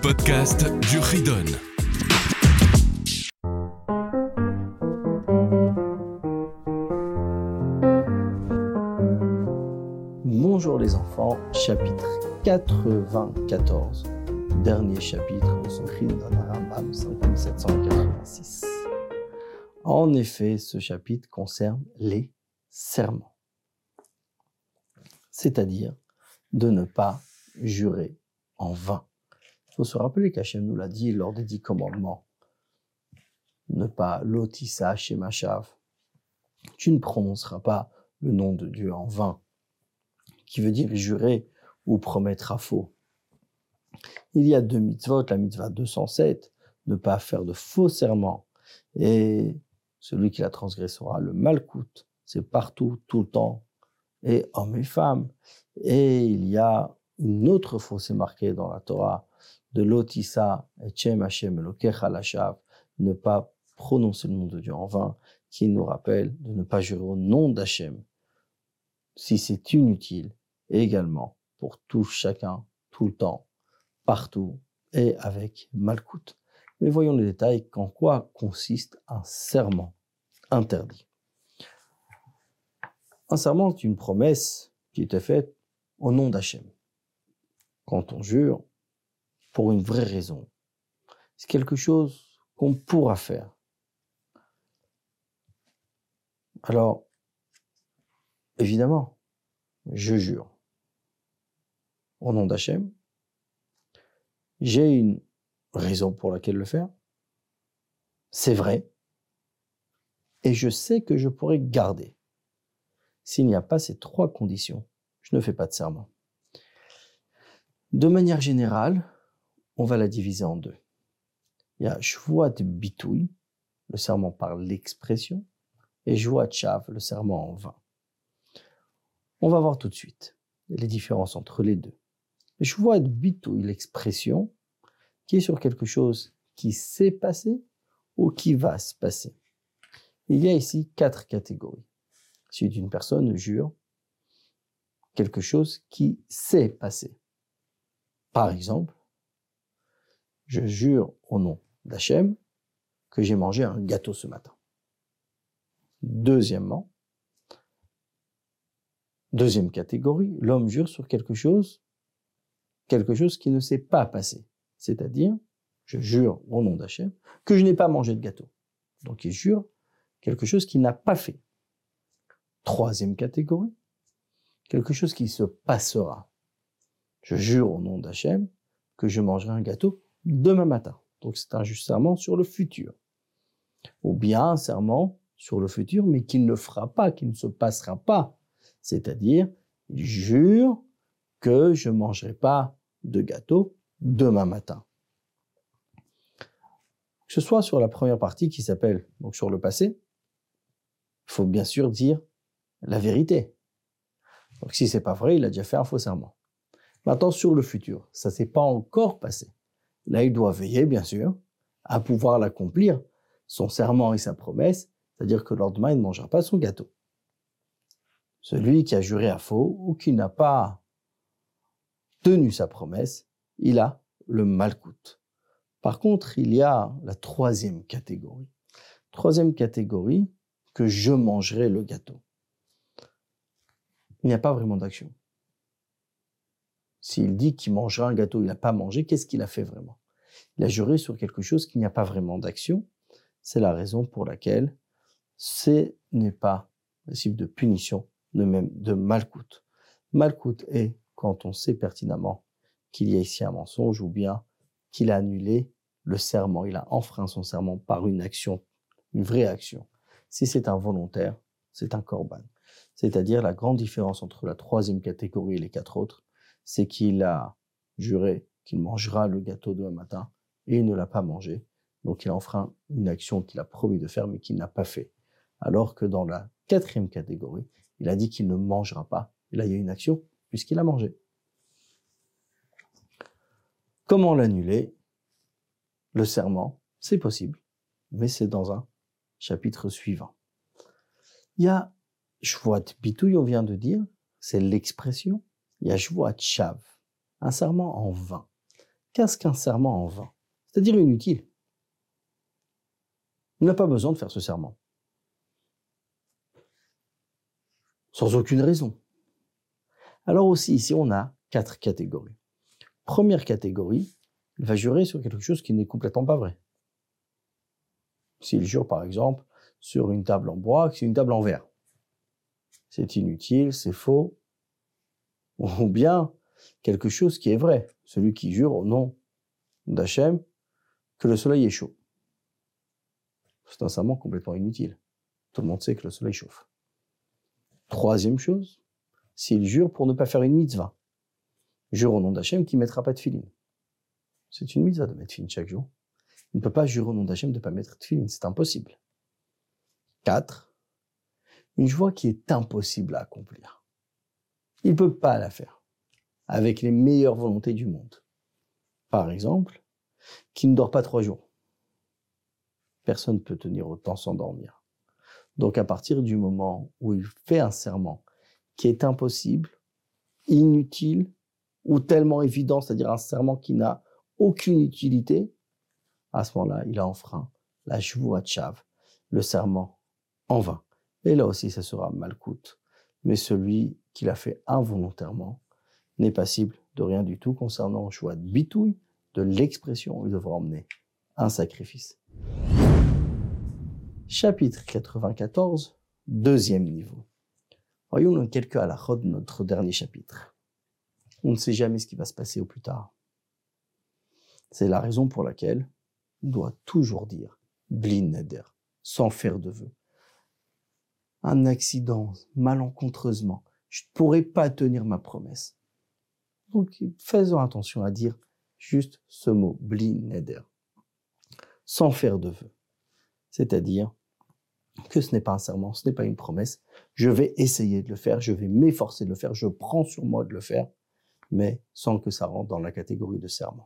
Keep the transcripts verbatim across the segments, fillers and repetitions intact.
podcast du Ridon. Bonjour les enfants, chapitre quatre-vingt-quatorze, dernier chapitre de ce Ridon Rambam cinq mille sept cent quatre-vingt-six. En effet, ce chapitre concerne les serments, c'est-à-dire de ne pas jurer en vain. Il faut se rappeler qu'Hachem nous l'a dit lors des dix commandements. Ne pas lotissa shemachav. Tu ne prononceras pas le nom de Dieu en vain, qui veut dire jurer ou promettre à faux. Il y a deux mitzvot, la mitzvah deux cent sept, ne pas faire de faux serments. Et celui qui la transgressera, le malkout, c'est partout, tout le temps, et hommes et femmes. Et il y a une autre fausseté marquée dans la Torah, de l'otissa et Shem Hashem Elokecha Lashav, ne pas prononcer le nom de Dieu en vain, qui nous rappelle de ne pas jurer au nom d'Hachem, si c'est inutile, et également pour tout chacun, tout le temps, partout, et avec malkout. Mais voyons les détails, en quoi consiste un serment interdit. Un serment est une promesse qui était faite au nom d'Hachem. Quand on jure, pour une vraie raison, c'est quelque chose qu'on pourra faire. Alors, évidemment, je jure au nom d'Hachem. J'ai une raison pour laquelle le faire. C'est vrai. Et je sais que je pourrai garder. S'il n'y a pas ces trois conditions, je ne fais pas de serment. De manière générale, on va la diviser en deux. Il y a shvuat bitouy, le serment par l'expression, et shvuat shav, le serment en vain. On va voir tout de suite les différences entre les deux. Le shvuat bitouy, l'expression, qui est sur quelque chose qui s'est passé ou qui va se passer. Il y a ici quatre catégories. Si une personne jure quelque chose qui s'est passé. Par exemple, je jure au nom d'Hachem que j'ai mangé un gâteau ce matin. Deuxièmement, deuxième catégorie, l'homme jure sur quelque chose, quelque chose qui ne s'est pas passé. C'est-à-dire, je jure au nom d'Hachem que je n'ai pas mangé de gâteau. Donc, il jure quelque chose qu'il n'a pas fait. Troisième catégorie, quelque chose qui se passera. Je jure au nom d'Hachem que je mangerai un gâteau demain matin. Donc c'est un juste serment sur le futur. Ou bien un serment sur le futur, mais qui ne fera pas, qui ne se passera pas. C'est-à-dire, il jure que je ne mangerai pas de gâteau demain matin. Que ce soit sur la première partie qui s'appelle, donc sur le passé, il faut bien sûr dire la vérité. Donc si c'est pas vrai, il a déjà fait un faux serment. Maintenant, sur le futur, ça s'est pas encore passé. Là, il doit veiller, bien sûr, à pouvoir l'accomplir, son serment et sa promesse, c'est-à-dire que le lendemain, il ne mangera pas son gâteau. Celui qui a juré à faux ou qui n'a pas tenu sa promesse, il a le malkout. Par contre, il y a la troisième catégorie. Troisième catégorie, que je mangerai le gâteau. Il n'y a pas vraiment d'action. S'il dit qu'il mangera un gâteau, il n'a pas mangé, qu'est-ce qu'il a fait vraiment? Il a juré sur quelque chose qu'il n'y a pas vraiment d'action. C'est la raison pour laquelle ce n'est pas possible de punition, de même de malkout. Malkout est quand on sait pertinemment qu'il y a ici un mensonge ou bien qu'il a annulé le serment, il a enfreint son serment par une action, une vraie action. Si c'est involontaire, c'est un korban. C'est-à-dire la grande différence entre la troisième catégorie et les quatre autres, c'est qu'il a juré qu'il mangera le gâteau demain matin et il ne l'a pas mangé. Donc il a enfreint une action qu'il a promis de faire mais qu'il n'a pas fait. Alors que dans la quatrième catégorie, il a dit qu'il ne mangera pas. Et là, il y a une action puisqu'il a mangé. Comment l'annuler? Le serment, c'est possible, mais c'est dans un chapitre suivant. Il y a shvuat bitouy, on vient de dire, c'est l'expression. Il y a shvuat shav, un serment en vain. Qu'est-ce qu'un serment en vain? C'est-à-dire inutile. Il n'a pas besoin de faire ce serment. Sans aucune raison. Alors aussi, ici, on a quatre catégories. Première catégorie, il va jurer sur quelque chose qui n'est complètement pas vrai. S'il jure, par exemple, sur une table en bois, que c'est une table en verre. C'est inutile, c'est faux. Ou bien quelque chose qui est vrai. Celui qui jure au nom d'Hachem que le soleil est chaud. C'est un serment complètement inutile. Tout le monde sait que le soleil chauffe. Troisième chose, s'il jure pour ne pas faire une mitzvah. Jure au nom d'Hachem qu'il ne mettra pas de tefilin. C'est une mitzvah de mettre tefilin chaque jour. Il ne peut pas jurer au nom d'Hachem de ne pas mettre de tefilin, c'est impossible. Quatre, une joie qui est impossible à accomplir. Il ne peut pas la faire avec les meilleures volontés du monde. Par exemple, qui ne dort pas trois jours. Personne ne peut tenir autant sans dormir. Donc à partir du moment où il fait un serment qui est impossible, inutile ou tellement évident, c'est-à-dire un serment qui n'a aucune utilité, à ce moment-là, il a enfreint la Shvuat Shav, le serment en vain. Et là aussi, ça sera malcoute. Mais celui qui l'a fait involontairement n'est passible de rien du tout concernant le choix de bitouille, de l'expression, il devra emmener un sacrifice. Chapitre quatre-vingt-quatorze, deuxième niveau. Voyons quelques halachot de notre dernier chapitre. On ne sait jamais ce qui va se passer au plus tard. C'est la raison pour laquelle on doit toujours dire blin neder, sans faire de vœux. Un accident, malencontreusement, je ne pourrais pas tenir ma promesse. Donc, faisons attention à dire juste ce mot, blin neder, sans faire de vœux. C'est-à-dire que ce n'est pas un serment, ce n'est pas une promesse. Je vais essayer de le faire, je vais m'efforcer de le faire, je prends sur moi de le faire, mais sans que ça rentre dans la catégorie de serment.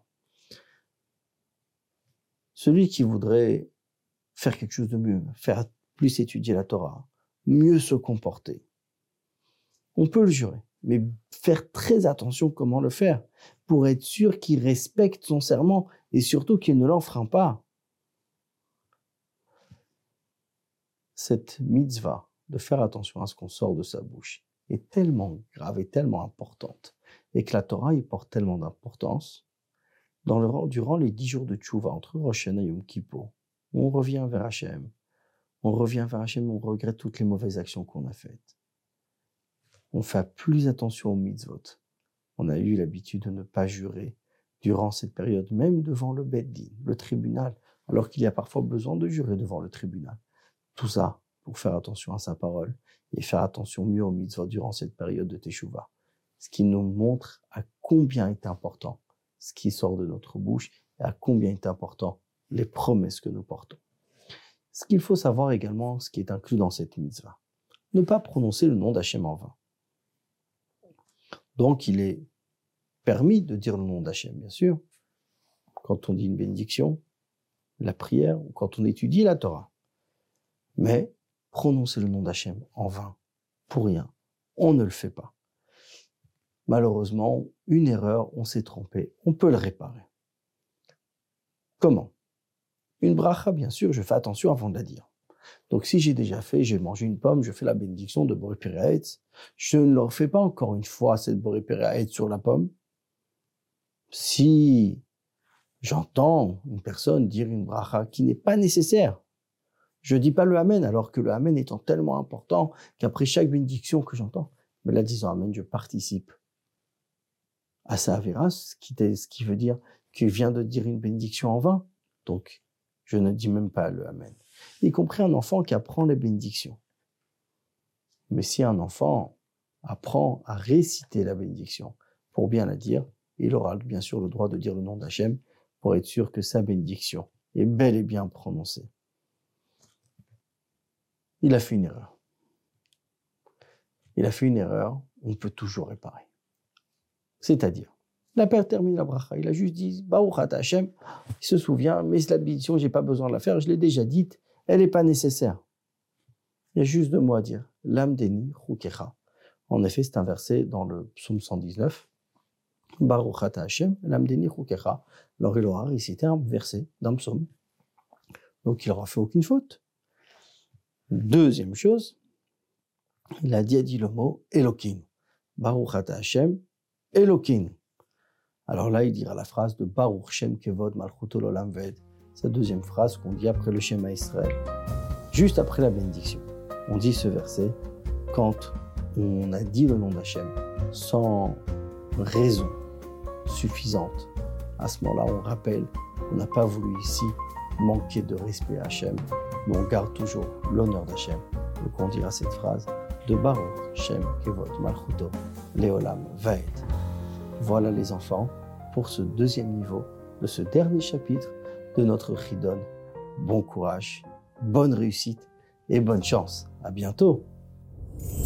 Celui qui voudrait faire quelque chose de mieux, faire plus étudier la Torah, mieux se comporter, on peut le jurer, mais faire très attention comment le faire pour être sûr qu'il respecte son serment et surtout qu'il ne l'enfreint pas. Cette mitzvah de faire attention à ce qu'on sort de sa bouche est tellement grave et tellement importante et que la Torah y porte tellement d'importance. Dans le, durant les dix jours de Tchouva, entre Rosh Hashanah et Yom Kippour, on revient vers Hachem, on revient vers Hachem, on regrette toutes les mauvaises actions qu'on a faites. On fait plus attention aux mitzvot. On a eu l'habitude de ne pas jurer durant cette période, même devant le Beit Din, le tribunal, alors qu'il y a parfois besoin de jurer devant le tribunal. Tout ça pour faire attention à sa parole et faire attention mieux aux mitzvot durant cette période de Teshuvah. Ce qui nous montre à combien est important ce qui sort de notre bouche et à combien est important les promesses que nous portons. Ce qu'il faut savoir également, ce qui est inclus dans cette mitzvah, ne pas prononcer le nom d'Hachem en vain. Donc il est permis de dire le nom d'Hachem, bien sûr, quand on dit une bénédiction, la prière ou quand on étudie la Torah. Mais prononcer le nom d'Hachem en vain, pour rien, on ne le fait pas. Malheureusement, une erreur, on s'est trompé, on peut le réparer. Comment? Une bracha, bien sûr, je fais attention avant de la dire. Donc si j'ai déjà fait, j'ai mangé une pomme, je fais la bénédiction de Boré Péré Haetz, je ne le refais pas encore une fois, cette Boré Péré Haetz sur la pomme. Si j'entends une personne dire une bracha qui n'est pas nécessaire, je ne dis pas le Amen, alors que le Amen étant tellement important qu'après chaque bénédiction que j'entends, mais là disant Amen, je participe à sa avéra, ce qui, ce qui veut dire qu'il vient de dire une bénédiction en vain. Donc, je ne dis même pas le Amen. Y compris un enfant qui apprend les bénédictions. Mais si un enfant apprend à réciter la bénédiction pour bien la dire, il aura bien sûr le droit de dire le nom d'Hachem pour être sûr que sa bénédiction est bel et bien prononcée. Il a fait une erreur. Il a fait une erreur, on peut toujours réparer. C'est-à-dire, la père termine la bracha, il a juste dit Baruch ata Hashem, il se souvient, mais la bénédiction, j'ai pas besoin de la faire, je l'ai déjà dite, elle n'est pas nécessaire. Il y a juste deux mots à dire, Lamdeni Rukecha. En effet, c'est un verset dans le psaume cent dix-neuf Baruch ata Hashem, lamdeni chukecha. Alors il aura récité un verset d'un psaume. Donc il n'aura fait aucune faute. Deuxième chose, il a dit, a dit le mot Elokim. Baruch ata Hashem, Elokim. Alors là, il dira la phrase de Baruch Shem Kevod Malchuto L'Olam Ved. C'est la deuxième phrase qu'on dit après le Shema Israël. Juste après la bénédiction, on dit ce verset quand on a dit le nom d'Hachem sans raison suffisante. À ce moment-là, on rappelle qu'on n'a pas voulu ici manquer de respect à Hachem, mais on garde toujours l'honneur d'Hachem. Donc on dira cette phrase de Baruch Shem Kevod Malchuto L'Olam Ved. Voilà les enfants pour ce deuxième niveau de ce dernier chapitre de notre Chidon. Bon courage, bonne réussite et bonne chance. À bientôt.